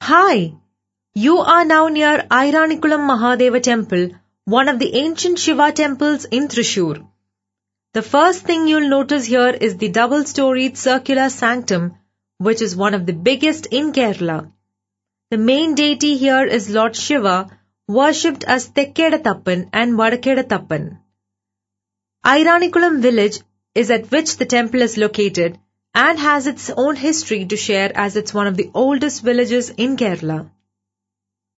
Hi, you are now near Airanakulam Mahadeva Temple, one of the ancient Shiva temples in Thrissur. The first thing you'll notice here is the double-storied circular sanctum, which is one of the biggest in Kerala. The main deity here is Lord Shiva, worshipped as Tekkedatappan and Vadakkedatappan. Airanakulam village is at which the temple is located and has its own history to share as it's one of the oldest villages in Kerala.